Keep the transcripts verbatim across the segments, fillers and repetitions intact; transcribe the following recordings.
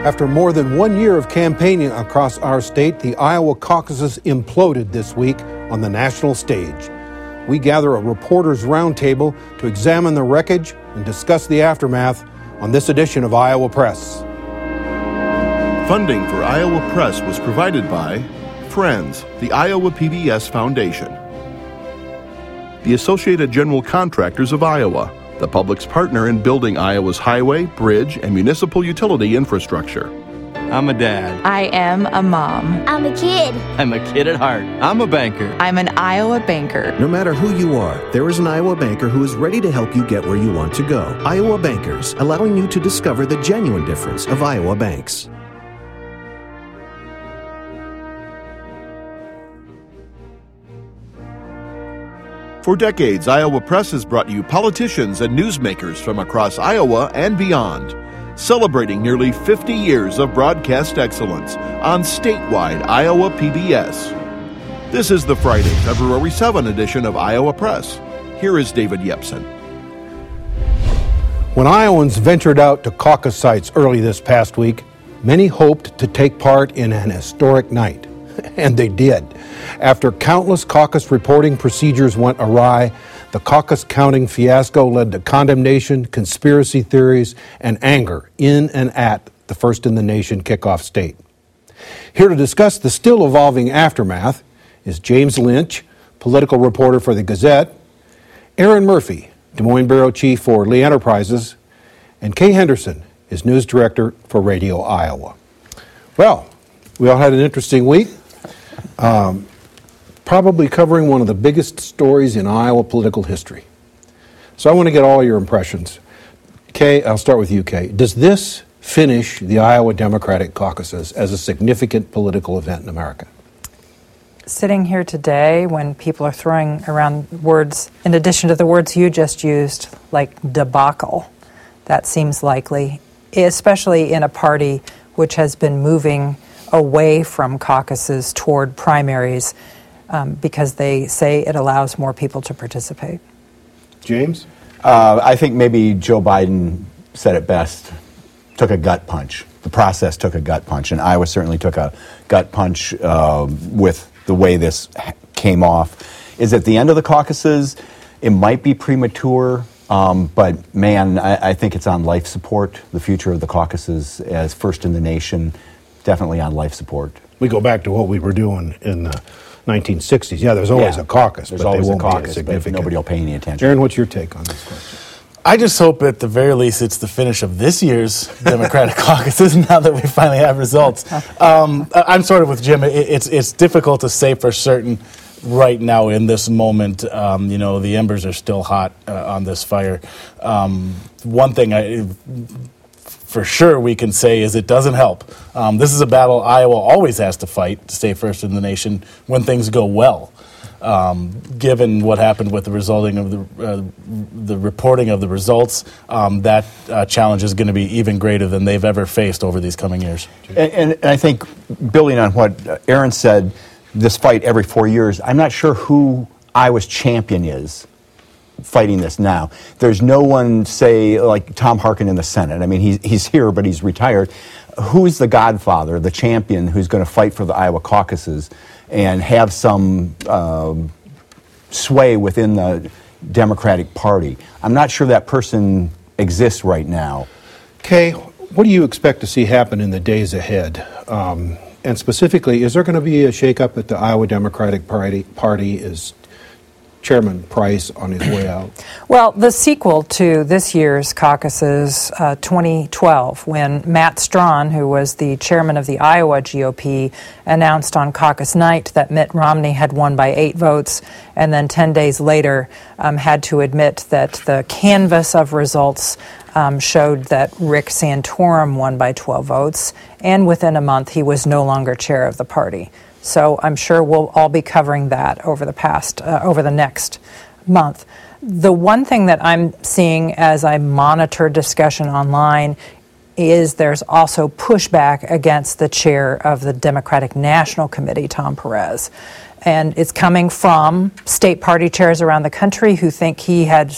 After more than one year of campaigning across our state, the Iowa caucuses imploded this week on the national stage. We gather a reporters' roundtable to examine the wreckage and discuss the aftermath on this edition of Iowa Press. Funding for Iowa Press was provided by Friends, the Iowa P B S Foundation, the Associated General Contractors of Iowa, the public's partner in building Iowa's highway, bridge, and municipal utility infrastructure. I'm a dad. I am a mom. I'm a kid. I'm a kid at heart. I'm a banker. I'm an Iowa banker. No matter who you are, there is an Iowa banker who is ready to help you get where you want to go. Iowa Bankers, allowing you to discover the genuine difference of Iowa banks. For decades, Iowa Press has brought you politicians and newsmakers from across Iowa and beyond, celebrating nearly fifty years of broadcast excellence on statewide Iowa P B S. This is the Friday, February seventh edition of Iowa Press. Here is David Yepsen. When Iowans ventured out to caucus sites early this past week, many hoped to take part in an historic night. And they did. After countless caucus reporting procedures went awry, the caucus counting fiasco led to condemnation, conspiracy theories, and anger in and at the first-in-the-nation kickoff state. Here to discuss the still evolving aftermath is James Lynch, political reporter for the Gazette, Aaron Murphy, Des Moines Bureau Chief for Lee Enterprises, and Kay Henderson is News Director for Radio Iowa. Well, we all had an interesting week. Um, probably covering one of the biggest stories in Iowa political history. So I want to get all your impressions. Kay, I'll start with you, Kay. Does this finish the Iowa Democratic caucuses as a significant political event in America? Sitting here today when people are throwing around words, in addition to the words you just used, like debacle, that seems likely, especially in a party which has been moving away from caucuses toward primaries um, because they say it allows more people to participate. James? Uh, I think maybe Joe Biden said it best, took a gut punch. The process took a gut punch, and Iowa certainly took a gut punch uh, with the way this came off. Is at the end of the caucuses, it might be premature, um, but man, I, I think it's on life support, the future of the caucuses as first in the nation. Definitely on life support. We go back to what we were doing in the nineteen sixties. Yeah, there's always yeah, a caucus, there's but always they won't a caucus, be as significant. But nobody will pay any attention. Aaron, what's your take on this question? I just hope at the very least it's the finish of this year's Democratic caucuses now that we finally have results. Um, I'm sort of with Jim. It, it's it's difficult to say for certain right now in this moment. Um, you know, the embers are still hot uh, on this fire. Um, one thing I... for sure we can say is it doesn't help. Um, this is a battle Iowa always has to fight to stay first in the nation when things go well. Um, given what happened with the resulting of the uh, the reporting of the results, um, that uh, challenge is going to be even greater than they've ever faced over these coming years. And, and I think, building on what Aaron said, this fight every four years, I'm not sure who Iowa's champion is fighting this now. There's no one, say, like Tom Harkin in the Senate. I mean, he's, he's here, but he's retired. Who's the godfather, the champion who's going to fight for the Iowa caucuses and have some um, sway within the Democratic Party? I'm not sure that person exists right now. Kay, what do you expect to see happen in the days ahead? Um, and specifically, is there going to be a shakeup at the Iowa Democratic Party? Party is Chairman Price on his way out? Well, the sequel to this year's caucuses, uh, twenty twelve, when Matt Strawn, who was the chairman of the Iowa G O P, announced on caucus night that Mitt Romney had won by eight votes, and then ten days later um, had to admit that the canvass of results um, showed that Rick Santorum won by twelve votes, and within a month he was no longer chair of the party. So I'm sure we'll all be covering that over the past, uh, over the next month. The one thing that I'm seeing as I monitor discussion online is there's also pushback against the chair of the Democratic National Committee, Tom Perez. And it's coming from state party chairs around the country who think he had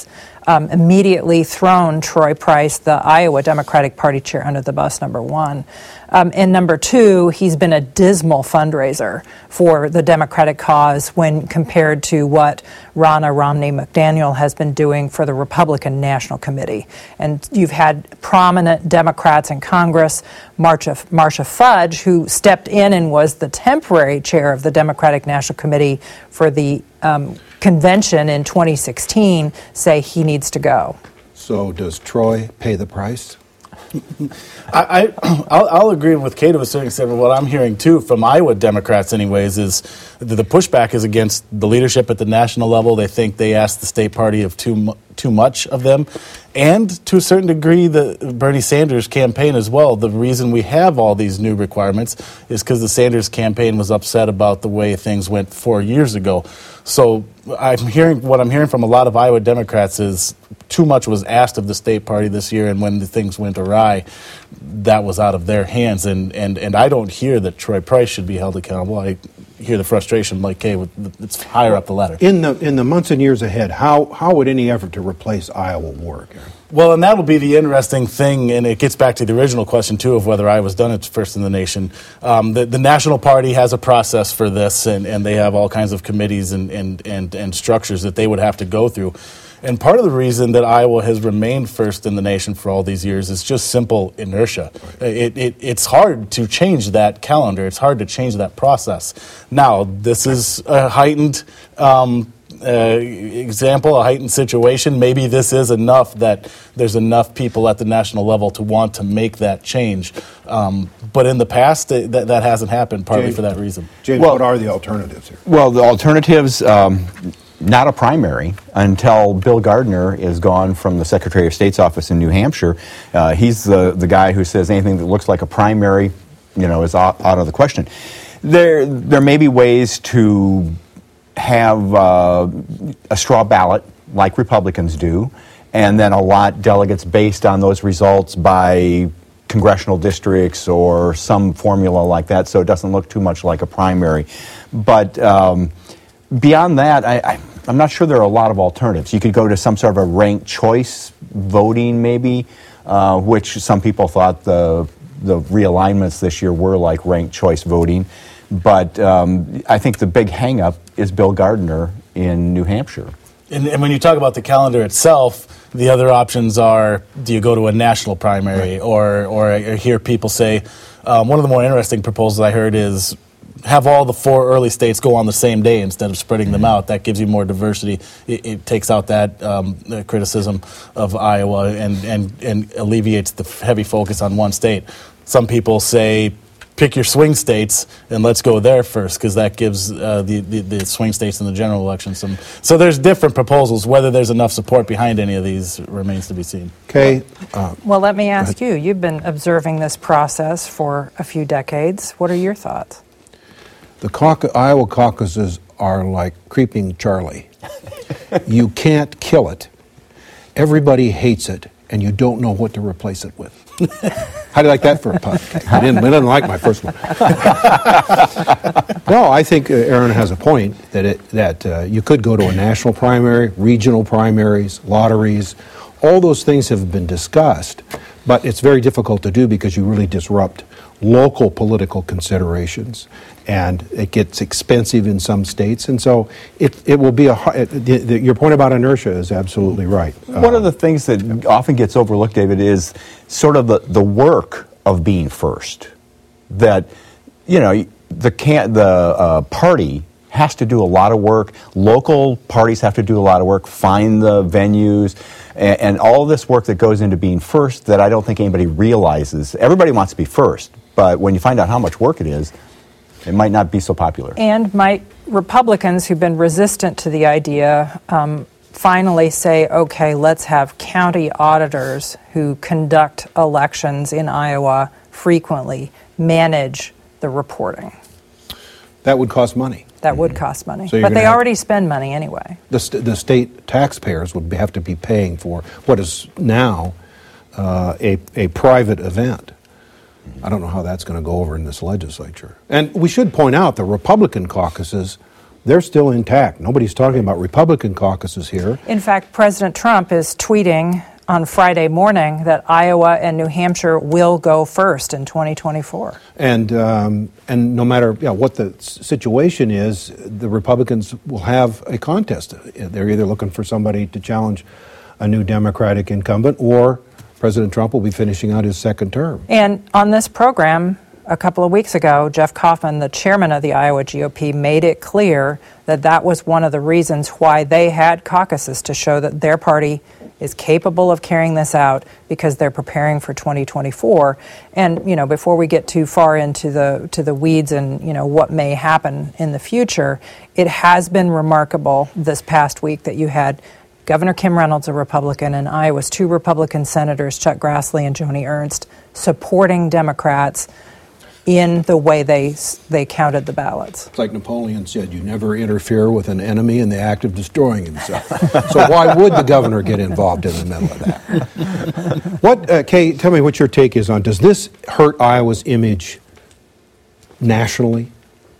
um, immediately thrown Troy Price, the Iowa Democratic Party chair, under the bus, number one. Um, and number two, he's been a dismal fundraiser for the Democratic cause when compared to what Ronna Romney McDaniel has been doing for the Republican National Committee. And you've had prominent Democrats in Congress, Marcia, Marcia Fudge, who stepped in and was the temporary chair of the Democratic National Committee for the um, convention in twenty sixteen, say he needs to go. So does Troy pay the price? I, I, I'll, I'll agree with Kate to a certain extent, but what I'm hearing, too, from Iowa Democrats anyways, is that the pushback is against the leadership at the national level. They think they ask the state party of too, too much of them. And to a certain degree, the Bernie Sanders campaign as well. The reason we have all these new requirements is because the Sanders campaign was upset about the way things went four years ago. So I'm hearing what I'm hearing from a lot of Iowa Democrats is too much was asked of the state party this year, and when the things went awry, that was out of their hands. And, and, and I don't hear that Troy Price should be held accountable. I hear the frustration, like Kay, with the, it's higher up the ladder. In the in the months and years ahead, how how would any effort to replace Iowa work? Well, and that will be the interesting thing, and it gets back to the original question, too, of whether Iowa's done it first in the nation. Um, the, the National Party has a process for this, and, and they have all kinds of committees and, and, and, and structures that they would have to go through. And part of the reason that Iowa has remained first in the nation for all these years is just simple inertia. It, it, it's hard to change that calendar. It's hard to change that process. Now, this is a heightened um, uh, example, a heightened situation. Maybe this is enough that there's enough people at the national level to want to make that change. Um, but in the past, it, that, that hasn't happened, partly James, for that reason. James, well, what are the alternatives here? Well, the alternatives... Um, Not a primary until Bill Gardner is gone from the Secretary of State's office in New Hampshire. Uh, he's the, the guy who says anything that looks like a primary, you know, is out, out of the question. There, there may be ways to have uh, a straw ballot like Republicans do, and then allot delegates based on those results by congressional districts or some formula like that, so it doesn't look too much like a primary. But um, beyond that, I, I, I'm not sure there are a lot of alternatives. You could go to some sort of a ranked choice voting, maybe, uh, which some people thought the the realignments this year were like ranked choice voting. But um, I think the big hang-up is Bill Gardner in New Hampshire. And, and when you talk about the calendar itself, the other options are, do you go to a national primary? Right. Or, or I hear people say, um, one of the more interesting proposals I heard is, have all the four early states go on the same day instead of spreading them out. That gives you more diversity. It, it takes out that um, criticism of Iowa and, and, and alleviates the heavy focus on one state. Some people say, pick your swing states and let's go there first, because that gives uh, the, the, the swing states in the general election some. So there's different proposals. Whether there's enough support behind any of these remains to be seen. Okay. Uh, well, let me ask you. You've been observing this process for a few decades. What are your thoughts? The caucus, Iowa caucuses are like creeping Charlie. You can't kill it. Everybody hates it, and you don't know what to replace it with. How do you like that for a pun? I didn't, I didn't like my first one. No, I think uh, Aaron has a point that it, that uh, you could go to a national primary, regional primaries, lotteries. All those things have been discussed, but it's very difficult to do because you really disrupt local political considerations, and it gets expensive in some states, and so it it will be a it, the, the, your point about inertia is absolutely right. One uh, of the things that often gets overlooked, David, is sort of the, the work of being first. That, you know, the can the uh, party has to do a lot of work. Local parties have to do a lot of work, find the venues, and, and all this work that goes into being first that I don't think anybody realizes. Everybody wants to be first, but when you find out how much work it is, it might not be so popular. And might Republicans who've been resistant to the idea um, finally say, okay, let's have county auditors who conduct elections in Iowa frequently manage the reporting? That would cost money. That would cost money. So but they have, already spend money anyway. The, st- the state taxpayers would have to be paying for what is now uh, a, a private event. I don't know how that's going to go over in this legislature. And we should point out the Republican caucuses they're still intact. Nobody's talking about Republican caucuses here. In fact, President Trump is tweeting on Friday morning that Iowa and New Hampshire will go first in twenty twenty-four. And um, and no matter you know, what the situation is, the Republicans will have a contest. They're either looking for somebody to challenge a new Democratic incumbent, or President Trump will be finishing out his second term. And on this program, a couple of weeks ago, Jeff Kaufman, the chairman of the Iowa G O P, made it clear that that was one of the reasons why they had caucuses, to show that their party is capable of carrying this out because they're preparing for twenty twenty-four. And, you know, before we get too far into the to the weeds and, you know, what may happen in the future, it has been remarkable this past week that you had Governor Kim Reynolds, a Republican, and Iowa's two Republican senators, Chuck Grassley and Joni Ernst, supporting Democrats in the way they they counted the ballots. It's like Napoleon said, you never interfere with an enemy in the act of destroying himself. So why would the governor get involved in the middle of that? What, uh, Kay, tell me what your take is on, does this hurt Iowa's image nationally?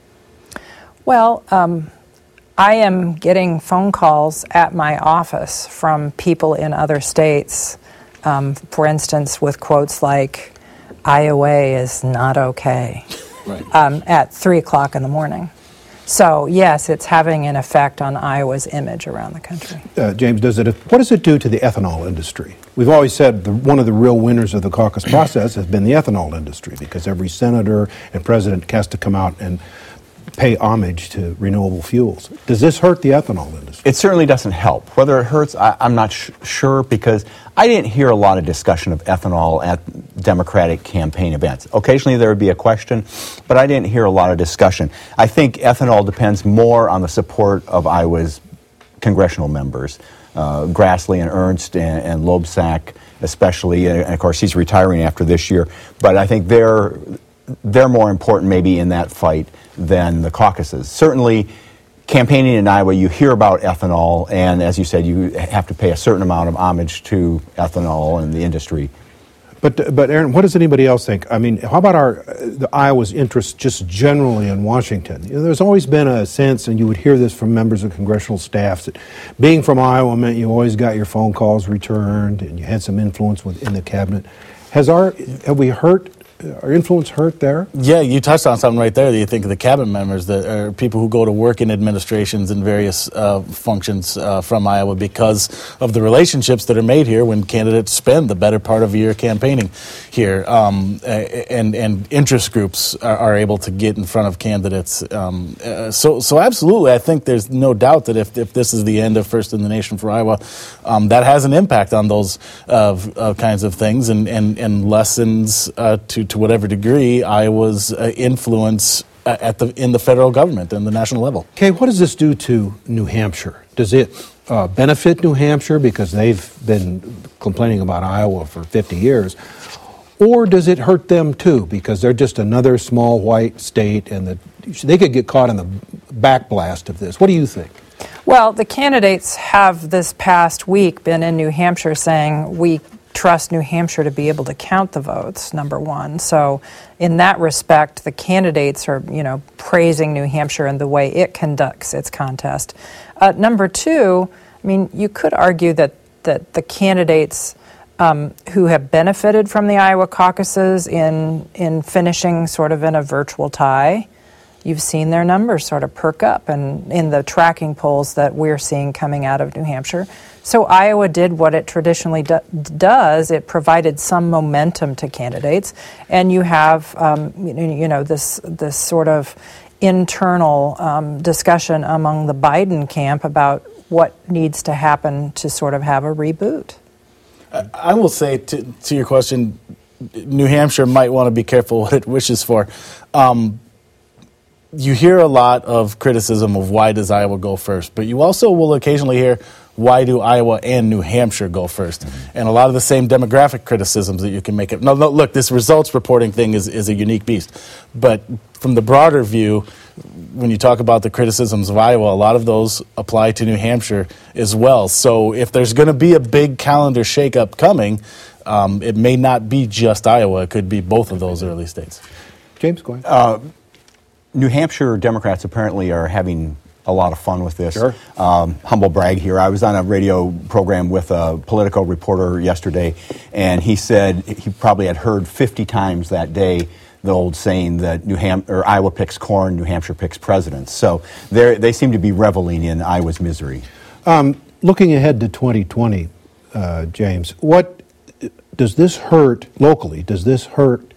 Well, um, I am getting phone calls at my office from people in other states, um, for instance, with quotes like, Iowa is not okay, right. um, at three o'clock in the morning. So, yes, it's having an effect on Iowa's image around the country. Uh, James, does it? What does it do to the ethanol industry? We've always said the, one of the real winners of the caucus process has been the ethanol industry, because every senator and president has to come out and pay homage to renewable fuels. Does this hurt the ethanol industry? It certainly doesn't help. Whether it hurts, I, I'm not sh- sure, because I didn't hear a lot of discussion of ethanol at Democratic campaign events. Occasionally there would be a question, but I didn't hear a lot of discussion. I think ethanol depends more on the support of Iowa's congressional members, uh, Grassley and Ernst and, and Loebsack especially, and of course he's retiring after this year, but I think they're they're more important maybe in that fight than the caucuses. Certainly, campaigning in Iowa, you hear about ethanol, and as you said, you have to pay a certain amount of homage to ethanol and the industry. But, but Aaron, what does anybody else think? I mean, how about our the Iowa's interest just generally in Washington? You know, there's always been a sense, and you would hear this from members of congressional staffs, that being from Iowa meant you always got your phone calls returned, and you had some influence within the cabinet. Has our have we hurt? Our influence hurt there? Yeah, you touched on something right there that you think of the cabinet members, that are people who go to work in administrations and various uh, functions uh, from Iowa because of the relationships that are made here when candidates spend the better part of a year campaigning here. Um, and, and interest groups are, are able to get in front of candidates. Um, uh, so, so absolutely, I think there's no doubt that if, if this is the end of First in the Nation for Iowa, um, that has an impact on those uh, uh, kinds of things and, and, and lessens uh, to to whatever degree Iowa's uh, influence uh, at the in the federal government and the national level. Okay, what does this do to New Hampshire? Does it uh, benefit New Hampshire because they've been complaining about Iowa for fifty years? Or does it hurt them too because they're just another small white state and the, they could get caught in the backblast of this? What do you think? Well, the candidates have this past week been in New Hampshire saying we trust New Hampshire to be able to count the votes, number one. So in that respect, the candidates are, you know, praising New Hampshire and the way it conducts its contest. Uh, number two, I mean, you could argue that, that the candidates um, who have benefited from the Iowa caucuses in, in finishing sort of in a virtual tie, you've seen their numbers sort of perk up and in the tracking polls that we're seeing coming out of New Hampshire. So Iowa did what it traditionally do- does. It provided some momentum to candidates, and you have um, you know this this sort of internal um, discussion among the Biden camp about what needs to happen to sort of have a reboot. I will say to, to your question, New Hampshire might want to be careful what it wishes for. Um, you hear a lot of criticism of why does Iowa go first, but you also will occasionally hear why do Iowa and New Hampshire go first? Mm-hmm. And a lot of the same demographic criticisms that you can make. It. No, no, look, this results reporting thing is, is a unique beast. But from the broader view, when you talk about the criticisms of Iowa, a lot of those apply to New Hampshire as well. So if there's going to be a big calendar shakeup coming, um, it may not be just Iowa. It could be both of those early states. James, go ahead. Uh, New Hampshire Democrats apparently are having a lot of fun with this. Sure. Um, humble brag here. I was on a radio program with a Politico reporter yesterday, and he said he probably had heard fifty times that day the old saying that New Ham- or Iowa picks corn, New Hampshire picks presidents. So they seem to be reveling in Iowa's misery. Um, looking ahead to twenty twenty, uh, James, what does this hurt locally? Does this hurt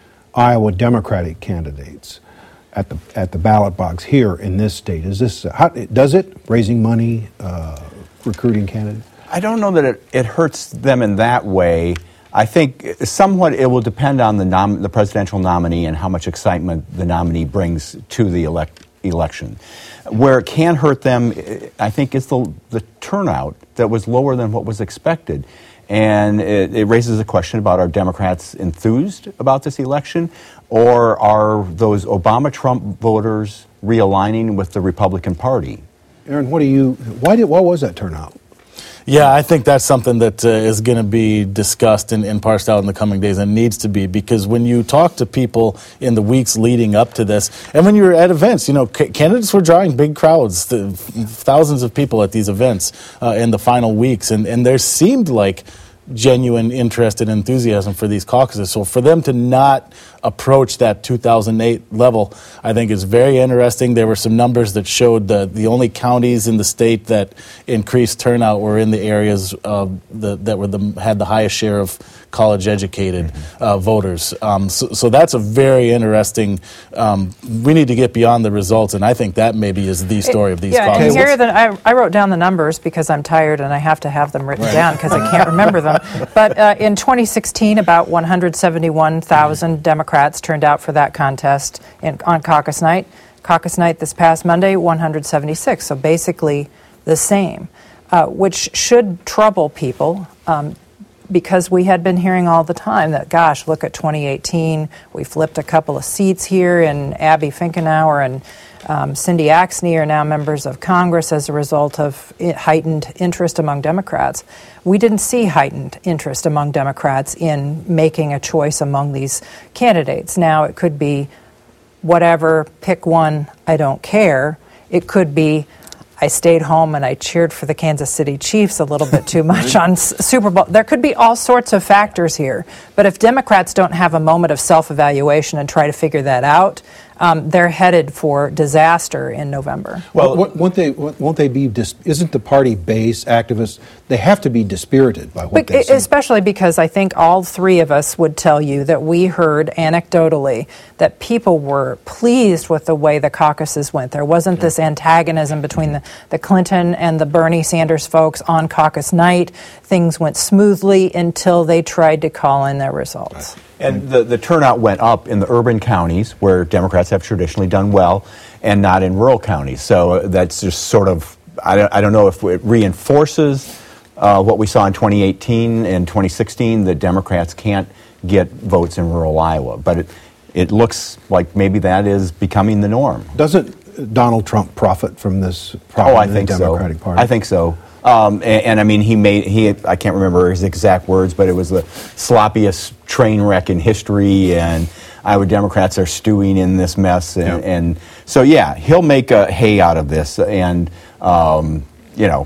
Iowa Democratic candidates at the at the ballot box here in this state? Is this how, does it raising money, uh, recruiting candidates? I don't know that it, it hurts them in that way. I think somewhat it will depend on the nom- the presidential nominee and how much excitement the nominee brings to the elect- election. Where it can hurt them, I think, is the the turnout that was lower than what was expected. And it, it raises a question about, are Democrats enthused about this election, or are those Obama-Trump voters realigning with the Republican Party? Aaron, what do you? Why did? What was that turnout? Yeah, I think that's something that uh, is going to be discussed and, and parsed out in the coming days, and needs to be, because when you talk to people in the weeks leading up to this, and when you're at events, you know, c- candidates were drawing big crowds, the, thousands of people at these events uh, in the final weeks, and, and there seemed like genuine interest and enthusiasm for these caucuses. So for them to not approach that two thousand eight level, I think is very interesting. There were some numbers that showed that the only counties in the state that increased turnout were in the areas uh, the, that were the, had the highest share of college-educated uh, voters. Um, so, so that's a very interesting. Um, we need to get beyond the results, and I think that maybe is the story of these yeah, caucuses. And here the, I, I wrote down the numbers because I'm tired and I have to have them written right. down because I can't remember them. But uh, in twenty sixteen, about one hundred seventy-one thousand mm-hmm. Democrats turned out for that contest in, on caucus night. Caucus night this past Monday, one hundred seventy-six, so basically the same, uh, which should trouble people. Um, because we had been hearing all the time that, gosh, look at twenty eighteen, we flipped a couple of seats here, and Abby Finkenauer and um, Cindy Axne are now members of Congress as a result of heightened interest among Democrats. We didn't see heightened interest among Democrats in making a choice among these candidates. Now, it could be whatever, pick one, I don't care. It could be, I stayed home and I cheered for the Kansas City Chiefs a little bit too much on S- Super Bowl. There could be all sorts of factors here. But if Democrats don't have a moment of self-evaluation and try to figure that out, um, they're headed for disaster in November. Well, well won't they? Won't they be? Dis- isn't the party base activists? They have to be dispirited by what but, they say. Especially because I think all three of us would tell you that we heard anecdotally that people were pleased with the way the caucuses went. There wasn't this antagonism between the, the Clinton and the Bernie Sanders folks on caucus night. Things went smoothly until they tried to call in their results. Right. And the, the turnout went up in the urban counties where Democrats have traditionally done well, and not in rural counties. So that's just sort of, I don't, I don't know if it reinforces uh, what we saw in twenty eighteen and twenty sixteen, that Democrats can't get votes in rural Iowa. But it, it looks like maybe that is becoming the norm. Doesn't Donald Trump profit from this problem oh, I in think the Democratic so. Party? I think so. Um, and, and I mean, he made, he, I can't remember his exact words, but it was the sloppiest train wreck in history, and Iowa Democrats are stewing in this mess. And, yep. and so, yeah, he'll make a hay out of this. And, um, you know,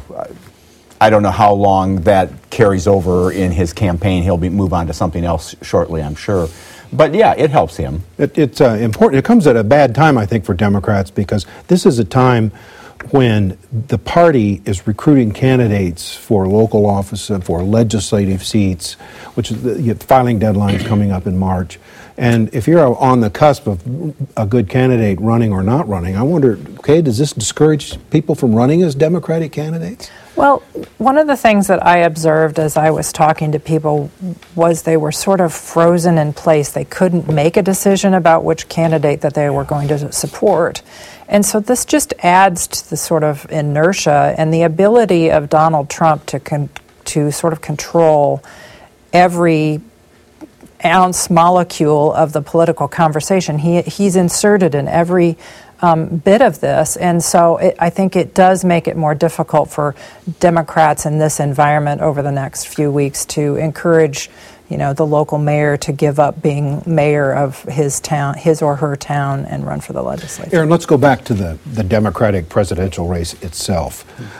I don't know how long that carries over in his campaign. He'll be, move on to something else shortly, I'm sure. But, yeah, it helps him. It, it's uh, important. It comes at a bad time, I think, for Democrats, because this is a time when the party is recruiting candidates for local office and for legislative seats, which is the filing deadline coming up in March. And if you're on the cusp of a good candidate running or not running, I wonder, okay, does this discourage people from running as Democratic candidates? Well, one of the things that I observed as I was talking to people was they were sort of frozen in place. They couldn't make a decision about which candidate that they were going to support. And so this just adds to the sort of inertia and the ability of Donald Trump to con- to sort of control every ounce molecule of the political conversation. He he's inserted in every um, bit of this, and so it, I think it does make it more difficult for Democrats in this environment over the next few weeks to encourage you know, the local mayor to give up being mayor of his town, his or her town, and run for the legislature. Aaron, let's go back to the, the Democratic presidential race itself.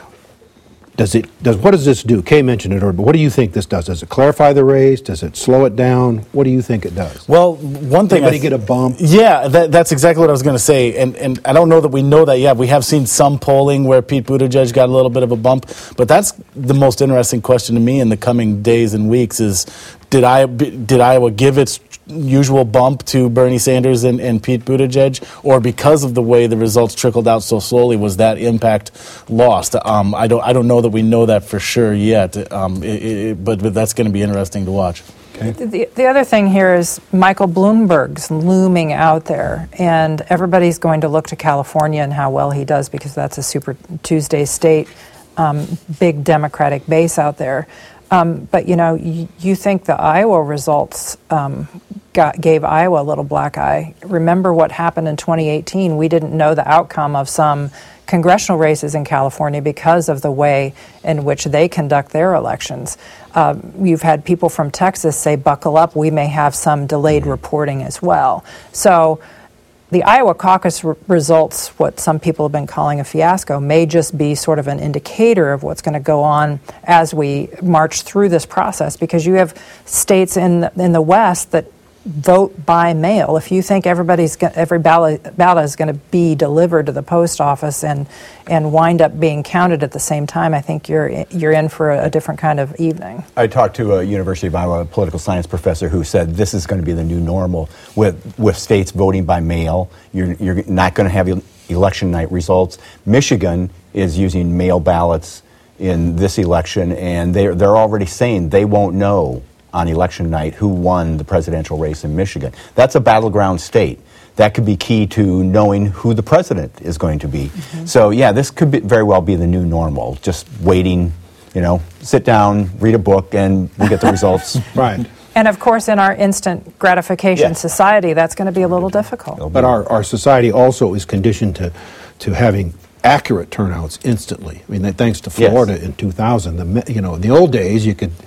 Does it, does, what does this do? Kay mentioned it earlier, but what do you think this does? Does it clarify the race? Does it slow it down? What do you think it does? Well, one thing... Anybody get a bump? Yeah, that, that's exactly what I was going to say, and, and I don't know that we know that yet. We have seen some polling where Pete Buttigieg got a little bit of a bump, but that's the most interesting question to me in the coming days and weeks is, did, I, did Iowa give its usual bump to Bernie Sanders and, and Pete Buttigieg, or because of the way the results trickled out so slowly, was that impact lost? Um, I don't I don't know that we know that for sure yet, um, it, it, but, but that's going to be interesting to watch. Okay. The, the other thing here is Michael Bloomberg's looming out there, and everybody's going to look to California and how well he does because that's a Super Tuesday state, um, big Democratic base out there. Um, but, you know, you, you think the Iowa results um, got, gave Iowa a little black eye. Remember what happened in twenty eighteen. We didn't know the outcome of some congressional races in California because of the way in which they conduct their elections. Uh, you've had people from Texas say, buckle up, we may have some delayed reporting as well. So the Iowa caucus r- results, what some people have been calling a fiasco, may just be sort of an indicator of what's going to go on as we march through this process, because you have states in the, in the West that vote by mail. If you think everybody's go- every ballot, ballot is going to be delivered to the post office and and wind up being counted at the same time, I think you're you're in for a, a different kind of evening. I talked to a University of Iowa political science professor who said this is going to be the new normal with with states voting by mail. You're you're not going to have election night results. Michigan is using mail ballots in this election, and they they're already saying they won't know on election night who won the presidential race in Michigan. That's a battleground state. That could be key to knowing who the president is going to be. Mm-hmm. So, yeah, this could be, very well be the new normal, just waiting, you know, sit down, read a book, and we'll get the results. Right. And, of course, in our instant gratification yes. society, that's going to be a little difficult. But our, our society also is conditioned to, to having accurate turnouts instantly. I mean, that, thanks to Florida yes. in two thousand, the, you know, in the old days, you could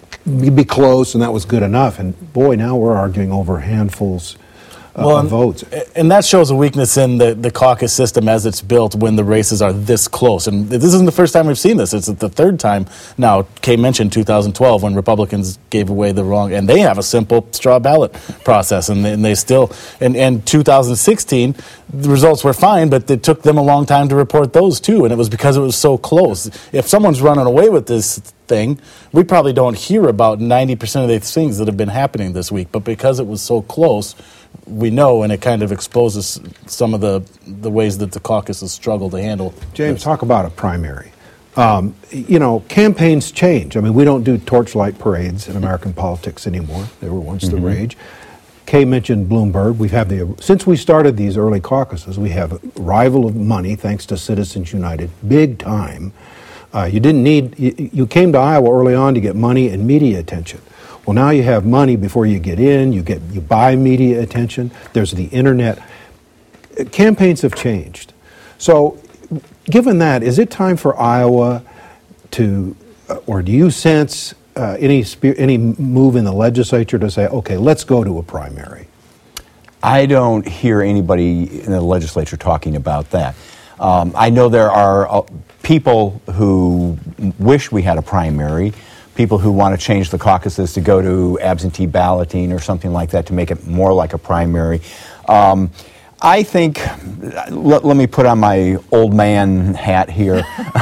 be close and that was good enough. And, boy, now we're arguing over handfuls uh, well, of votes. And that shows a weakness in the, the caucus system as it's built when the races are this close. And this isn't the first time we've seen this. It's the third time now. Kay mentioned two thousand twelve when Republicans gave away the wrong, and they have a simple straw ballot process, and they, and they still, and, and two thousand sixteen, the results were fine, but it took them a long time to report those too, and it was because it was so close. If someone's running away with this thing, we probably don't hear about ninety percent of the things that have been happening this week, but because it was so close, we know, and it kind of exposes some of the, the ways that the caucuses struggle to handle. James, this. talk about a primary. Um, you know, campaigns change. I mean, we don't do torchlight parades in American politics anymore. They were once mm-hmm. the rage. Kay mentioned Bloomberg. We've had the since we started these early caucuses, we have arrival of money thanks to Citizens United, big time. Uh, you didn't need. You, you came to Iowa early on to get money and media attention. Well, now you have money before you get in. You get you buy media attention. There's the internet. Campaigns have changed. So, given that, is it time for Iowa to, or do you sense uh, any any move in the legislature to say, okay, let's go to a primary? I don't hear anybody in the legislature talking about that. Um, I know there are uh, people who wish we had a primary, people who want to change the caucuses to go to absentee balloting or something like that to make it more like a primary. Um, I think, let, let me put on my old man hat here.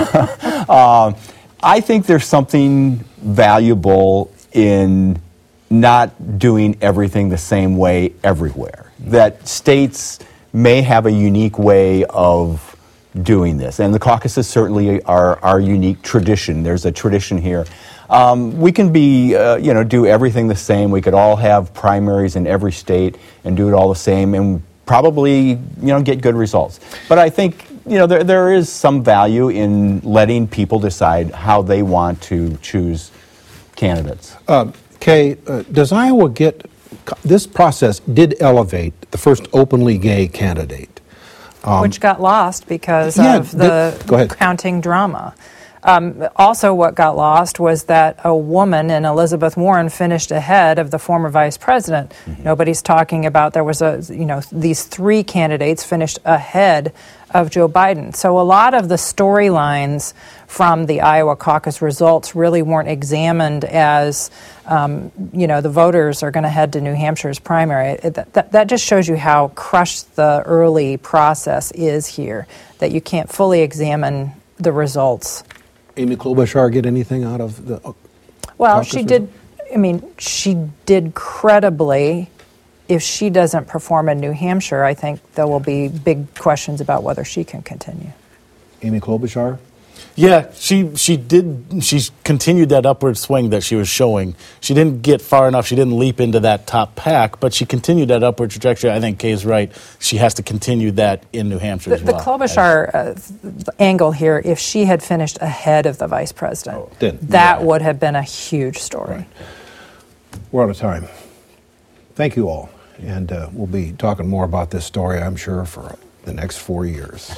uh, I think there's something valuable in not doing everything the same way everywhere. That states may have a unique way of doing this, and the caucuses certainly are our unique tradition. There's a tradition here. Um, we can be, uh, you know, do everything the same. We could all have primaries in every state and do it all the same, and probably, you know, get good results. But I think, you know, there there is some value in letting people decide how they want to choose candidates. Uh, Kay, uh, does Iowa get, this process did elevate the first openly gay candidate. Um, Which got lost because yeah, of the th- counting drama. Um, also, what got lost was that a woman in Elizabeth Warren finished ahead of the former vice president. Mm-hmm. Nobody's talking about there was a, you know, these three candidates finished ahead of Joe Biden. So a lot of the storylines from the Iowa caucus results really weren't examined as, um, you know, the voters are going to head to New Hampshire's primary. It, that, that just shows you how crushed the early process is here, that you can't fully examine the results. Amy Klobuchar get anything out of the uh, Well, she did, I mean, she did credibly. If she doesn't perform in New Hampshire, I think there will be big questions about whether she can continue. Amy Klobuchar? Yeah, she she did. She continued that upward swing that she was showing. She didn't get far enough. She didn't leap into that top pack, but she continued that upward trajectory. I think Kay's right. She has to continue that in New Hampshire the, as well. The Klobuchar uh, angle here, if she had finished ahead of the vice president, oh, then, that yeah. would have been a huge story. Right. We're out of time. Thank you all. And uh, we'll be talking more about this story, I'm sure, for the next four years.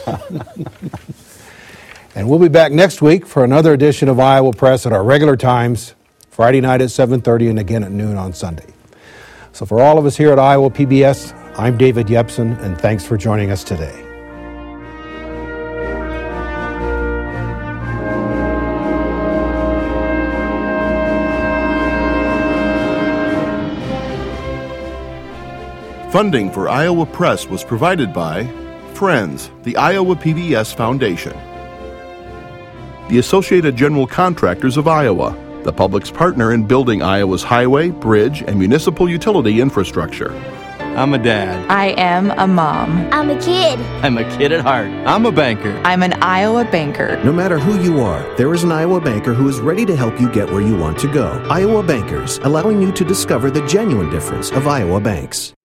And we'll be back next week for another edition of Iowa Press at our regular times, Friday night at seven thirty and again at noon on Sunday. So for all of us here at Iowa P B S, I'm David Yepsen, and thanks for joining us today. Funding for Iowa Press was provided by Friends, the Iowa P B S Foundation, the Associated General Contractors of Iowa, the public's partner in building Iowa's highway, bridge, and municipal utility infrastructure. I'm a dad. I am a mom. I'm a kid. I'm a kid at heart. I'm a banker. I'm an Iowa banker. No matter who you are, there is an Iowa banker who is ready to help you get where you want to go. Iowa Bankers, allowing you to discover the genuine difference of Iowa banks.